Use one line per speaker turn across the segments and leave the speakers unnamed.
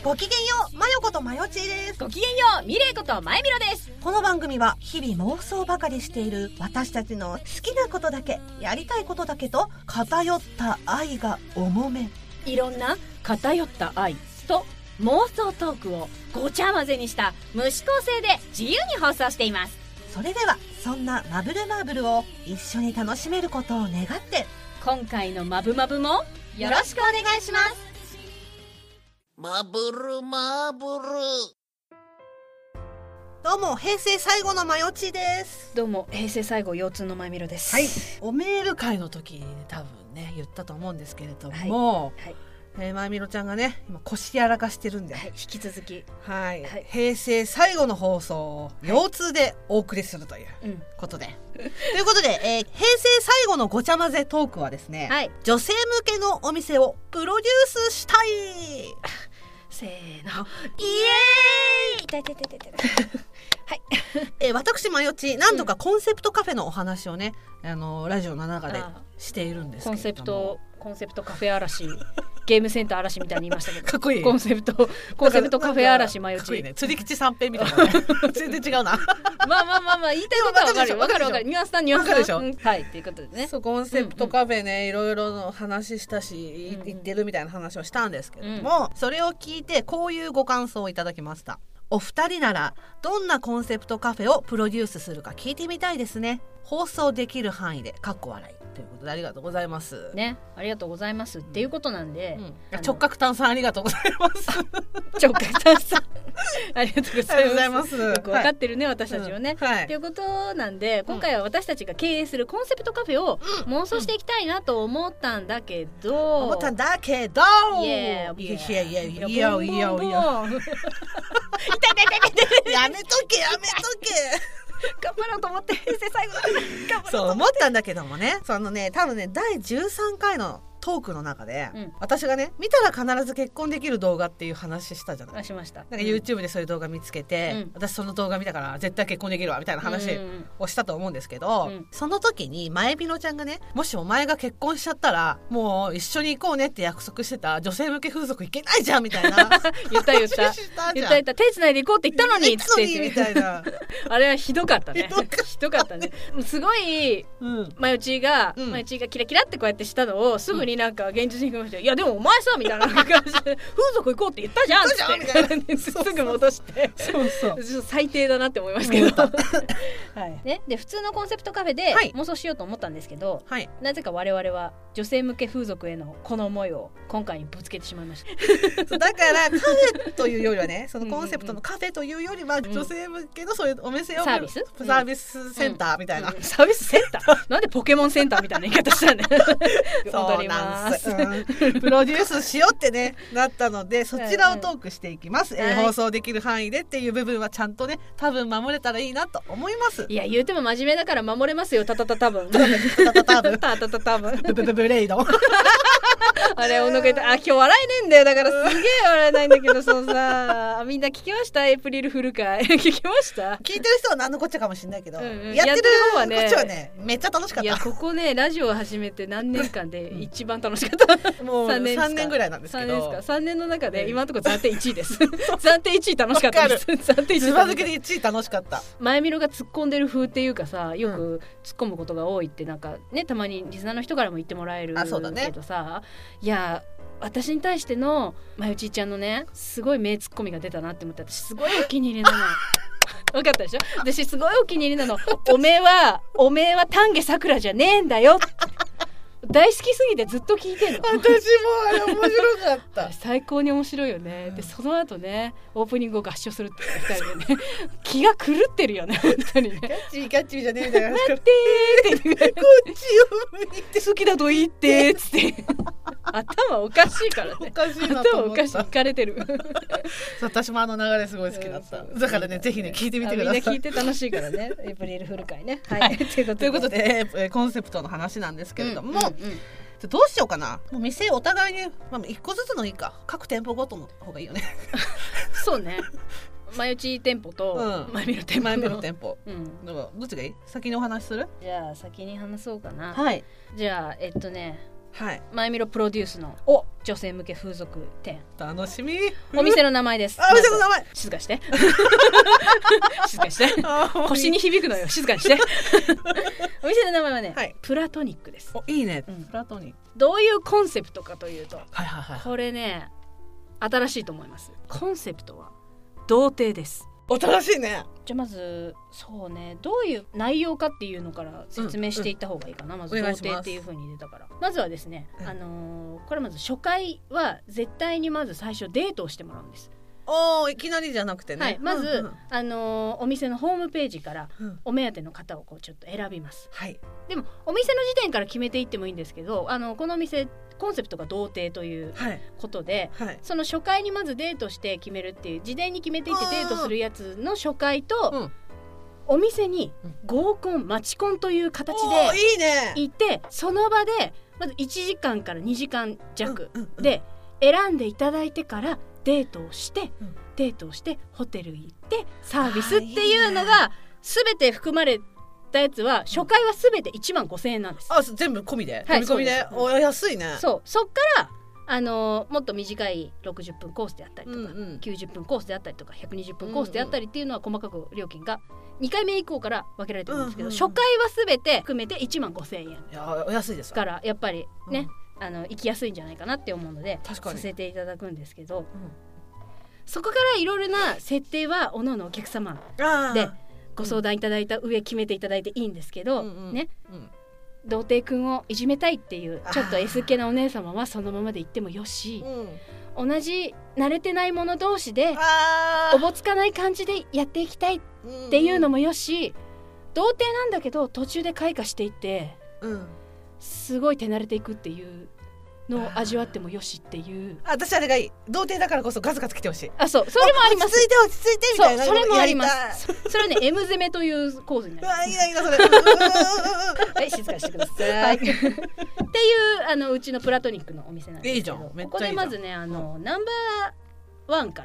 ごきげんよう、まよことまよちーです。
ごきげんよう、みれいことまゆみろです。
この番組は日々妄想ばかりしている私たちの好きなことだけ、やりたいことだけと偏った愛が重め、
いろんな偏った愛と妄想トークをごちゃ混ぜにした無指向性で自由に放送しています。
それではそんなマブルマーブルを一緒に楽しめることを願って、
今回のマブマブもよろしくお願いします。
マブルマーブル。
どうも平成最後のまよちです。
どうも平成最後腰痛のまゆみろです。
はい、おメール会の時に、多分ね言ったと思うんですけれども、まゆみろちゃんがね今腰やらかしてるんで、
引き続き、
平成最後の放送を腰痛でお送りするということで、ということで、平成最後のごちゃ混ぜトークはですね、女性向けのお店をプロデュースしたい。
せーの、イエーイ。痛い痛い痛い痛いはい。
私まよち何度かコンセプトカフェのお話をね、ラジオの中でしているんですけれども、
コンセプトカフェ嵐ゲームセンター嵐みたいに言いましたけど、
かっこいい。
コンセプトカフェ嵐まよち、
ね、釣り吉三平みたいな、ね、全然違うな
まあ言いたいことはわかるわかるニュアンスだでしょ、はいということでね、
そうコンセプトカフェね、いろいろの話したし、言ってるみたいな話をしたんですけれども、それを聞いてこういうご感想をいただきました。お二人ならどんなコンセプトカフェをプロデュースするか聞いてみたいですね。放送できる範囲でかっこ笑いということで、ありがとうございます
ね。ありがとうございますっていうことなんで、
直角炭酸ありがとうございます
直角炭酸ありがとうございます。よく分かってるね、私たちはね、っていうことなんで、今回は私たちが経営するコンセプトカフェを妄想していきたいなと思ったんだけど、
いやめとけ
頑張ろうと思って平成最後だ
そう思ったんだけどもね、そのね多分ね第13回のトークの中で、私がね見たら必ず結婚できる動画っていう話したじゃない。
しました。
なんか YouTube でそういう動画見つけて、私その動画見たから絶対結婚できるわみたいな話をしたと思うんですけど、その時にまえびのちゃんがね、もしお前が結婚しちゃったらもう一緒に行こうねって約束してた女性向け風俗行けないじゃんみたいな
言った手つないで行こうって言ったのにつって
みたいな
あれはひどかったね。すごいまよちがキラキラってこうやってしたのをすぐになんか現実に行きました。いやでもお前さみたいな感じで風俗行こうって言ったじゃんってすぐ戻してそう最低だなって思いますけどで普通のコンセプトカフェで妄想しようと思ったんですけど、なぜか我々は女性向け風俗へのこの思いを今回にぶつけてしまいました
だからカフェというよりはね、そのコンセプトのカフェというよりは女性向けのそういうお店を
サービ
スセンターみたいな、
サービスセンターなんでポケモンセンターみたいな言い方したんだよ
そうなんです、プロデュースしようってねなったので、そちらをトークしていきます。放送できる範囲でっていう部分はちゃんとね多分守れたらいいなと思います。
いや言うても真面目だから守れますよ。多分
ブレイド
あれおのけて、今日笑えねえんだよ。だからすげえ笑えないんだけど、そうさみんな聞きました？エイプリルフル会聞きました？
聞いてる人は何のこっちゃかもしれないけど、やってる方はねこっちはねめっちゃ楽しかった。
いやここねラジオを始めて何年間で一番楽しかった
もう3年ぐらいなんですけど、
3年の中で今のところ暫定1位です暫定1位楽しかったです。暫定1位
つば抜けで1位楽しかった。
前見ろが突っ込んでる風っていうかさ、よく突っ込むことが多いってなんかね、たまにリスナーの人からも言ってもらえるけどさ、いや私に対してのまゆちちゃんのねすごい名ツッコミが出たなって思って、私すごいお気に入りなの分かったでしょ。私すごいお気に入りなの。おめえは丹下さくらじゃねえんだよ大好きすぎてずっと聞いてんの。
私もあれ面白かった
最高に面白いよね、でその後ねオープニングを合唱するって2人でね気が狂ってるよね本当にね。
ガッチーじゃねえんだよ
待ってーってこ
っちを向いて
好きだと言ってつって頭おかしいからね。
おかしいなと思った。
頭おかしい、いかれてる
私もあの流れすごい好きだった。だからねぜひね聞いてみてください。
みんな聞いて楽しいからねエイプリルフル会ね。はい、ということ
でコンセプトの話なんですけれども、どうしようかな。もう店お互いに、1個ずつのいいか、各店舗ごとの方がいいよね
そうね、前打ち店舗と前見る店舗、
どっちがいい？先にお話しする？
じゃあ先に話そうかな。
はい。
じゃあ
はい、
マイミロプロデュースの女性向け風俗店、
楽しみ。
お店の名前です。
お店の名前、
静かして静かして腰に響くのよ、静かにしてお店の名前はね、はい、プラトニックです。
いいね、プラトニック。
どういうコンセプトかというと、
はいはいはい、
これね新しいと思います。コンセプトは童貞です。
新しいね。
じゃあまずそうね、どういう内容かっていうのから説明していった方がいいかな、まず童貞っていう風に出たから、まずはですね、これまず初回は絶対にまず最初デートをしてもらうんです。
いきなりじゃなくてね、
はい、まず、お店のホームページからお目当ての方をこうちょっと選びます、はい、でもお店の時点から決めていってもいいんですけど、このお店コンセプトが童貞ということで、はいはい、その初回にまずデートして決めるっていう、事前に決めていってデートするやつの初回と、お店に合コン、マチコンという形で行って、その場でまず1時間から2時間弱で選んでいただいてからデートをして、デートをしてホテル行ってサービスっていうのが全て含まれたやつは、初回は全て15,000円なんです。
全部込みで、
はい、
込みで、安いね。
そっからもっと短い60分コースであったりとか、90分コースであったりとか120分コースであったりっていうのは細かく料金が2回目以降から分けられてるんですけど、初回は全て含めて15,000円。い
やお安いです
からやっぱりね、行きやすいんじゃないかなって思うのでさせていただくんですけど、そこからいろいろな設定はおのおのお客様でご相談いただいた上決めていただいていいんですけど、ね、童貞くんをいじめたいっていうちょっと S 系なお姉様はそのままで行ってもよし、同じ慣れてない者同士でおぼつかない感じでやっていきたいっていうのもよし、童貞なんだけど途中で開花していって、すごい手慣れていくっていうのを味わってもよしっていう。
私あれがいい。童貞だからこそガツガツ来てほしい。
そう、それもあります。
落ち着いてみたいな。
それもあります。それはね M 攻めという構図になります。
いいなそれ
はい、静かにしてくださいっていううちのプラトニックのお店なんですけど、ここでまずねナンバー1から、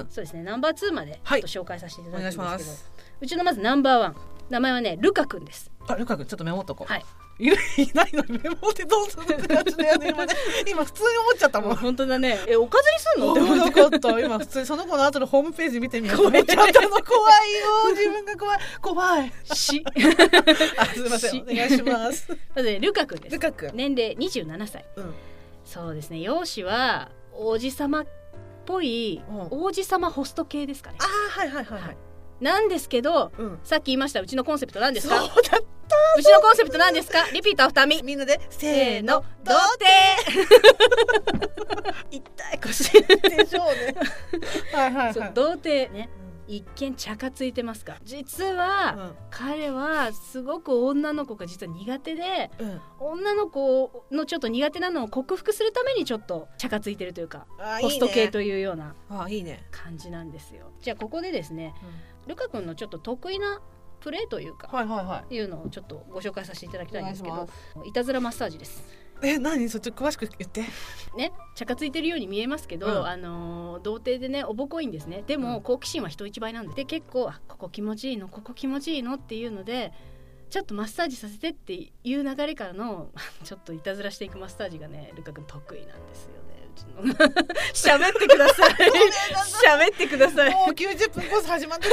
そうですね、ナンバー2までちょっと紹介させていただくんですけど、うちのまずナンバー1、名前はねルカくんです。
ルカくん、ちょっとメモっとこう。
はい、
いないのにメモってどうするってやつだよね。今普通に思っちゃったもん。
本当だね。おかずにすんのって
思っちゃった。今普通にその子の後のホームページ見てみようと思っちゃったの。怖いよ、自分が怖いすいません、お願いします。
まずルカくんです。
ルカくん、
年齢27歳、そうですね、容姿は王子様っぽい、王子様ホスト系ですかね。
はい
なんですけど、さっき言いましたうちのコンセプトなんですか。
そうだった。
うちのコンセプトなんですか。リピートアフターミー。
みんなでせーの、童貞痛い腰でしょうね。
童貞ね、一見チャカついてますか。実は、彼はすごく女の子が実は苦手で、女の子のちょっと苦手なのを克服するためにちょっとチャカついてるというか、ホスト系というような感じなんですよ。じゃあここでですね、ルカ君のちょっと得意なプレーというか、いうのをちょっとご紹介させていただきたいんですけど、いたずらマッサージです。
何そっち詳しく言って
ね。チャカついてるように見えますけど、童貞でねおぼこいんですね。でも、好奇心は人一倍なんで、結構ここ気持ちいいのここ気持ちいいのっていうので、ちょっとマッサージさせてっていう流れからのちょっといたずらしていくマッサージがね、ルカ君得意なんですよね。喋ってください。喋ってください。
もう90分コース始まって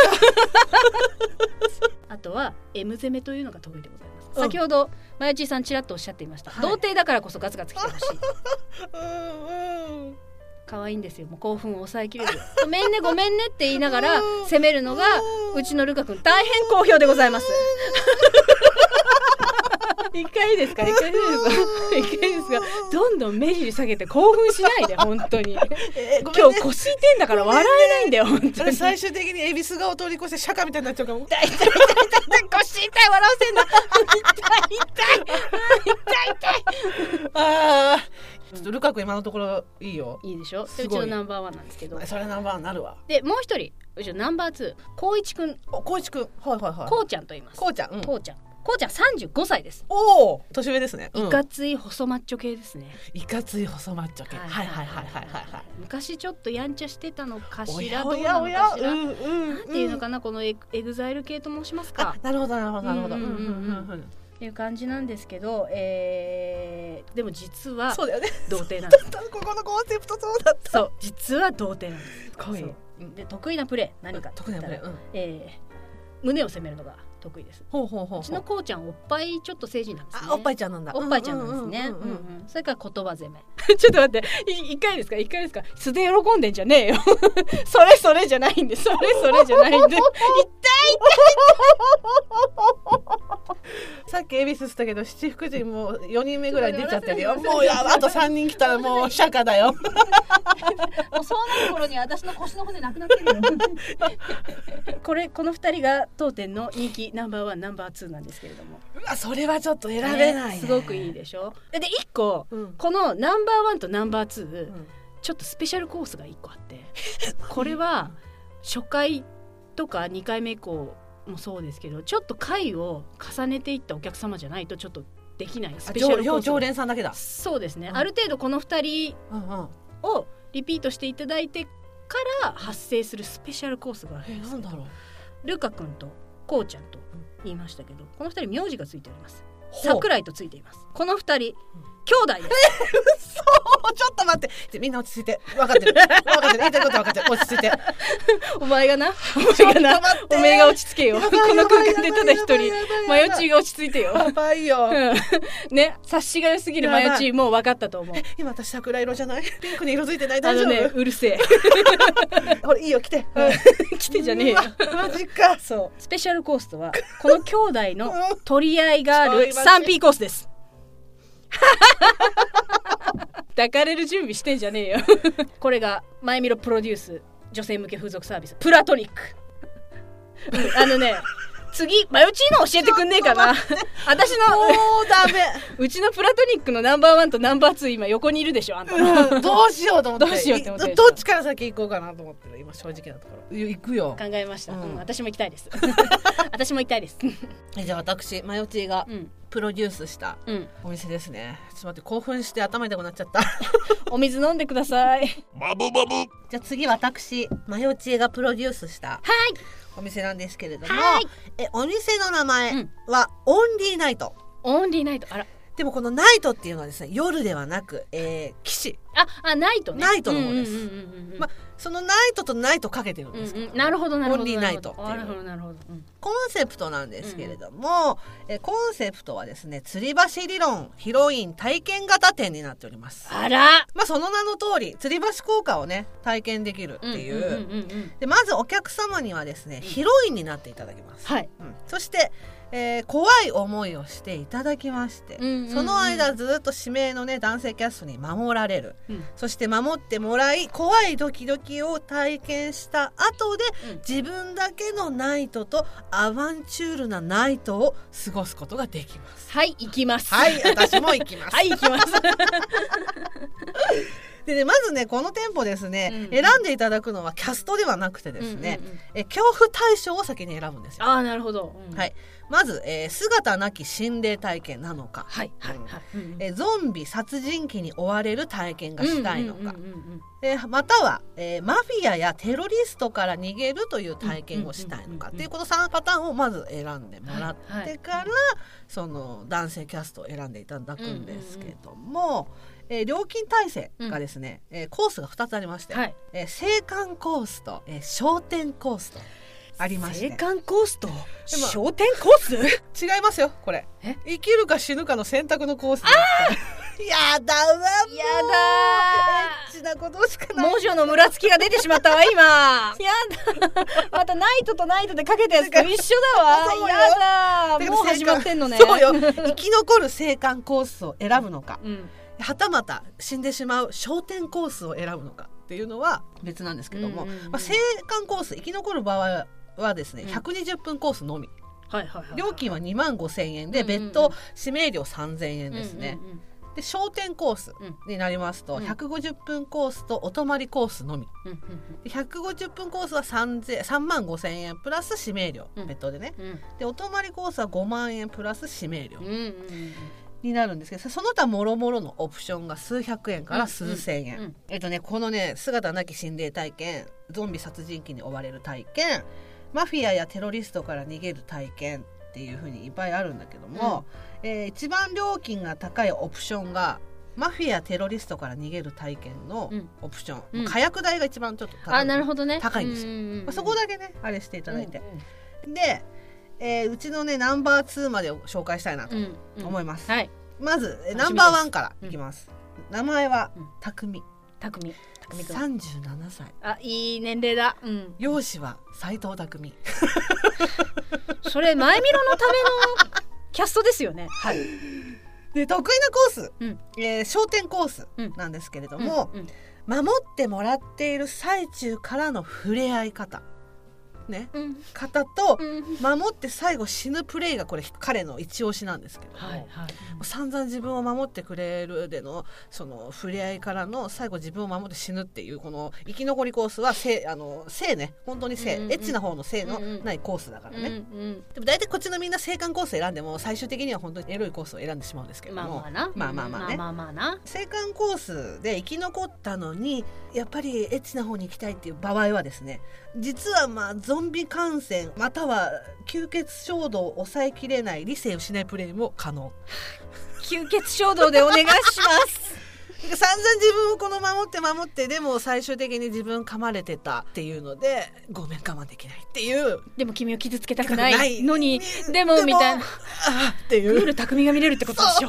た。あとは M 攻めというのが得意でございます。先ほどまゆちさんちらっとおっしゃっていました、童貞だからこそガツガツ来てほしい。可愛いんですよ。もう興奮を抑えきれる。ごめんねごめんねって言いながら攻めるのがうちのルカ君、大変好評でございます。一回ですかどんどん目尻下げて興奮しないで本当に。今日腰痛いんだから笑えないんだよ本当に。
最終的に恵比寿顔を通り越して釈迦みたいになっちゃうかも。
痛い腰痛い笑わせんな。痛い
ちょっとルカ君今のところいいよ。
いいでしょ。でうちのナンバー1なんですけど、
それナンバー1になるわ。
でもう一人うちのナンバー2、光一くん。
光一くん、こ
うちゃんと言います。
こうちゃん
35歳です。
おお、年上ですね。
いかつい細マッチョ系ですね。
いかつい細マッチョ系。
昔ちょっとやんちゃしてたのかしら、どうなのかしら、なんていうのかな、このエグザイル系と申しますか。
なるほど。
いう感じなんですけど、でも実は
そうだよね
童貞なんです
ここのコンセプトそうだった。
そう実は童貞なんです。
かわいい。
で得意なプレー何かって言ったら、胸を攻めるのが得意です。うちのこうちゃんおっぱいちょっと成人なんですね。
おっぱいちゃんなんだ。
おっぱいちゃんなんですね。それから言葉攻めちょっと待って一回ですか素で喜んでんじゃねえよそれじゃないんでそれじゃないんで痛い
さっき恵比寿したけど七福神もう4人目ぐらい出ちゃってるよ。もうあと3人来たらもう釈迦だよ
もうそうなる頃に私の腰の骨なくなってるよこの2人が当店の人気ナンバー1ナンバー2なんですけれども、
うわそれはちょっと選べないね。
すごくいいでしょ。で1個、このナンバー1とナンバー2、ちょっとスペシャルコースが1個あってこれは初回とか2回目以降もそうですけど、ちょっと回を重ねていったお客様じゃないとちょっとできないスペシャルコース。
常連さんだけだ。
そうですね、ある程度この2人をリピートしていただいてから発生するスペシャルコースがあるんです。
なんだろう。
ルカ君とこうちゃんと言いましたけど、この2人名字がついております。桜井とついています。この2人兄弟です
そうちょっと待ってみんな落ち着いて。分かってる言いたいこと分かってる。落ち着いて
お前がお前が落ち着けよこの空間でただ一人マヨチーが落ち着いてよ。
やばいよ、
ね、察しが良すぎるマヨチーもう分かったと思う。
今私桜色じゃない？ピンクに色づいてない？大丈夫？
うるせえ
ほらいいよ来て
来てじゃねえよ
マジか。
そうスペシャルコースとはこの兄弟の取り合いがある 3P コースです抱かれる準備してんじゃねえよこれがマイミロプロデュース女性向け風俗サービスプラトニック次マヨチーノ教えてくんねえかな私の
もうダメ
うちのプラトニックのナンバー1とナンバー2今横にいるでしょあんた、
どうしようと思ってどっちから先行こうかなと思ってる今正直なところ。行くよ。
考えました、私も行きたいです私も行きたいです
じゃあ私マヨチーがプロデュースしたお店ですね。ちょっと待って興奮して頭痛くなっちゃった
お水飲んでください
マブマブ。
じゃあ次私マヨチーがプロデュースしたお店なんですけれども、お店の名前はオンリーナイト。
オンリーナイト。あら
でもこのナイトっていうのはですね夜ではなく、騎士
ナイトね。
ナイトの方です。そのナイトとナイトかけてるんですけど、
なるほどなるほど。
オンリーナイトっていう
なるほど、
コンセプトなんですけれども、コンセプトはですね吊り橋理論ヒロイン体験型店になっております。
あら、
その名の通り吊り橋効果をね体験できるっていう。でまずお客様にはですねヒロインになっていただきます。そして怖い思いをしていただきまして、その間ずっと指名のね男性キャストに守られる、そして守ってもらい怖いドキドキを体験した後で、自分だけのナイトとアバンチュールなナイトを過ごすことができます。
はい行きます。
はい私も行きます
はい行きます
でね、まずねこの店舗ですね、選んでいただくのはキャストではなくてですね、恐怖対象を先に選ぶんですよ。
なるほど、
はい。まず、姿なき心霊体験なのか、ゾンビ殺人鬼に追われる体験がしたいのか、または、マフィアやテロリストから逃げるという体験をしたいのかっていうこの3パターンをまず選んでもらってから、その男性キャストを選んでいただくんですけども、料金体制がですね、コースが2つありまして、青函コースと、商店コースとありまして、
青函コースと商店コース
違いますよこれ。生きるか死ぬかの選択のコース。やだわ、もう
やだ
エッチなことしかない。
文字のムラつきが出てしまったわ今やだまたナイトとナイトでかけたやつと一緒だわやだもう始まってんのね。
そうよ生き残る青函コースを選ぶのか、はたまた死んでしまう商店コースを選ぶのかっていうのは別なんですけども、青函コース生き残る場合はですね、120分コースのみ、料金は25,000円で別途指名料3,000円ですね。で商店コースになりますと、150分コースとお泊まりコースのみ、150分コースは35,000円プラス指名料、別途でね、でお泊まりコースは5万円プラス指名料になるんですけど、その他もろもろのオプションが数百円から数千円、このね姿なき心霊体験、ゾンビ殺人鬼に追われる体験、マフィアやテロリストから逃げる体験っっていう風にいっぱいあるんだけども、一番料金が高いオプションがマフィアやテロリストから逃げる体験のオプション、火薬代が一番ちょっと高い、
なるほどね、
高いんですよ、そこだけねあれしていただいて、で、うちのねナンバー2までを紹介したいなと思います、まずナンバー1からいきます、名前は匠37歳。
いい年齢だ。
容姿は斉藤匠。
それ前見ろのためのキャストですよね。
で得意なコース、焦点コースなんですけれども、守ってもらっている最中からの触れ合い方ね、方と守って最後死ぬプレイがこれ彼の一押しなんですけども、散々自分を守ってくれるでのその触れ合いからの最後自分を守って死ぬっていうこの生き残りコースは性ね、本当に性、エッチな方の性のないコースだからね、でも大体こっちのみんな性感コース選んでも最終的には本当にエロいコースを選んでしまうんですけども、まあね、性感コースで生き残ったのにやっぱりエッチな方に行きたいっていう場合はですね、実はゾンビ感染または吸血衝動を抑えきれない理性をしないプレイも可能。
吸血衝動でお願いします
散々自分をこの守ってでも最終的に自分噛まれてたっていうのでごめん我慢できないっていう、
でも君を傷つけたくないのにでもみたいなっていうグール匠が見れるってことでしょ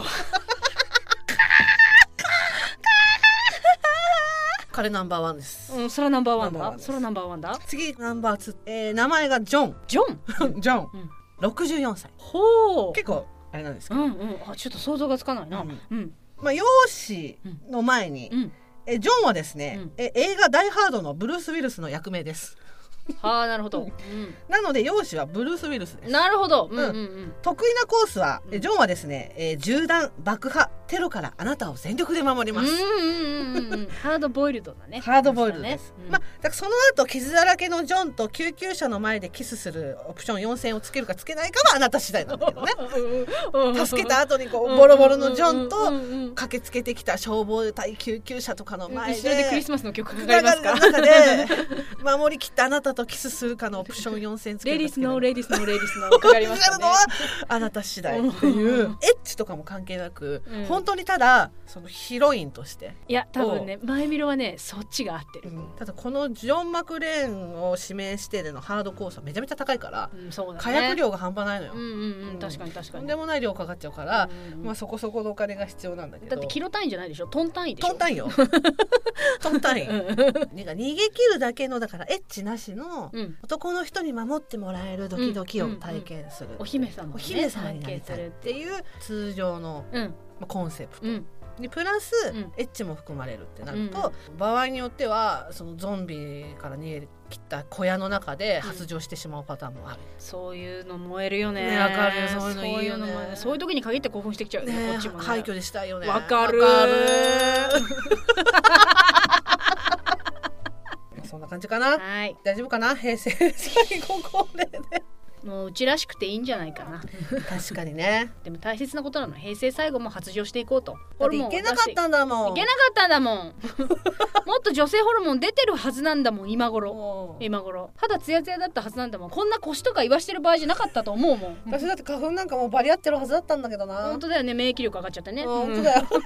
彼ナンバーワンです。
それナンバーワンだ。それナンバーワンだ。
次ナンバー2、名前がジョン、64歳。
ほう。
結構あれなんですけど、
ちょっと想像がつかないな。
容姿の前に、ジョンはですね、映画ダイハードのブルース・ウィルスの役名です。
なるほど、
なので容姿はブルース・ウィルスです。
なるほど、
得意なコースは、ジョンはですね、銃弾爆破テロからあなたを全力で守ります。
ハードボイルドだね。
ハードボイルドです、だからその後傷だらけのジョンと救急車の前でキスするオプション4000をつけるかつけないかはあなた次第なんだけどね助けた後にこうボロボロのジョンと駆けつけてきた消防隊救急車とかの前で
後ろでクリスマスの曲かかりますか。
中で守りきったあなたとキスするかのオプション4000つけるかつけないか、
レディスのかかりますかね。
のはあなた次第っていうエッチとかも関係なく、本当にただそのヒロインとして、
いや多分ね前見ろはねそっちが合ってる、
ただこのジョン・マクレーンを指名してでのハードコースはめちゃめちゃ高いから、
そうだね、
火薬量が半端ないのよ、
確かに
とんでもない量かかっちゃうから、そこそこのお金が必要なんだけど、
だってキロ単位じゃないでしょ、トン単位でしょ。
トン単位よトン単位逃げ切るだけのだからエッチなしの、男の人に守ってもらえるドキドキを体験する、
お姫様
になりたいっていう通常の、コンセプト、にプラス、エッチも含まれるってなると、場合によってはそのゾンビから逃げ切った小屋の中で発情してしまうパターンもある、
そういうの燃えるよね。
わかるよ、そういうのいいよね。
そういう時に限って興奮してきちゃうよね、こっちもね。
廃墟でしたいよね。
わかる
そんな感じかな、大丈夫かな、平成最後恒例で
もううちらしくていいんじゃないかな。
確かにね。
でも大切なことなの、平成最後も発情していこうと。
ホルモンいけなかったんだもん。
いけなかったんだもんもっと女性ホルモン出てるはずなんだもん、今頃肌ツヤツヤだったはずなんだもん。こんな腰とか言わしてる場合じゃなかったと思うもん
私だって花粉なんかもうバリ合ってるはずだったんだけどな。
本当だよね、免疫力上がっちゃったね。
本当だよ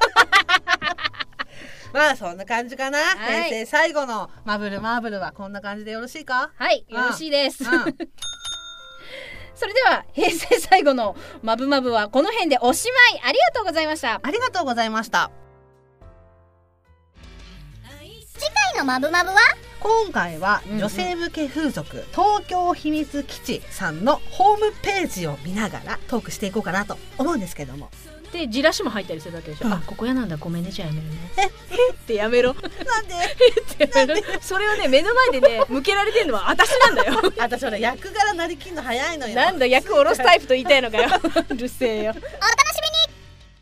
まあそんな感じかな、平成最後のマブルはこんな感じでよろしいか。
はい、よろしいです、それでは平成最後のマブマブはこの辺でおしまい。ありがとうございました。
ありがとうございました。
次回のマブマブは、
今回は女性向け風俗、東京秘密基地さんのホームページを見ながらトークしていこうかなと思うんですけども、
でじらしも入ったりするわけでしょ、あ、ここ嫌なんだ、ごめんね、じゃあやめるねってやめろ
なんで
ってやめろそれをね目の前でね向けられてるのは私なんだよ
私ほら役柄なりきんの早いのよ。
なんだ役下ろすタイプと言いたいのかようるせえよ。
お楽しみに。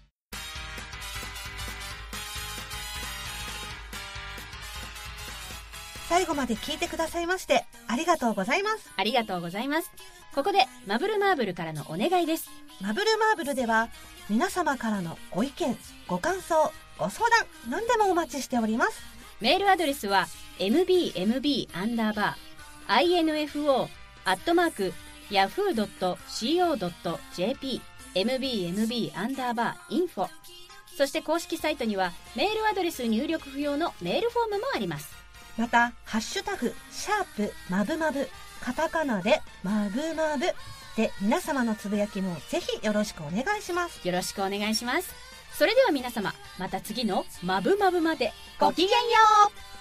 最後まで聞いてくださいましてありがとうございます。
ありがとうございます。ここでマブルマーブルからのお願いです。
マブルマーブルでは皆様からのご意見、ご感想、ご相談何でもお待ちしております。
メールアドレスは mbmb_info@tbs.co.jp
yahoo.co.jp mbmb_info。そして公式サイトにはメールアドレス入力不要のメールフォームもあります。
またハッシュタグまぶまぶ、カタカナでまぶまぶで皆様のつぶやきもぜひよろしくお願いします。
よろしくお願いします。それでは皆様、また次のまぶまぶまでごきげんよう。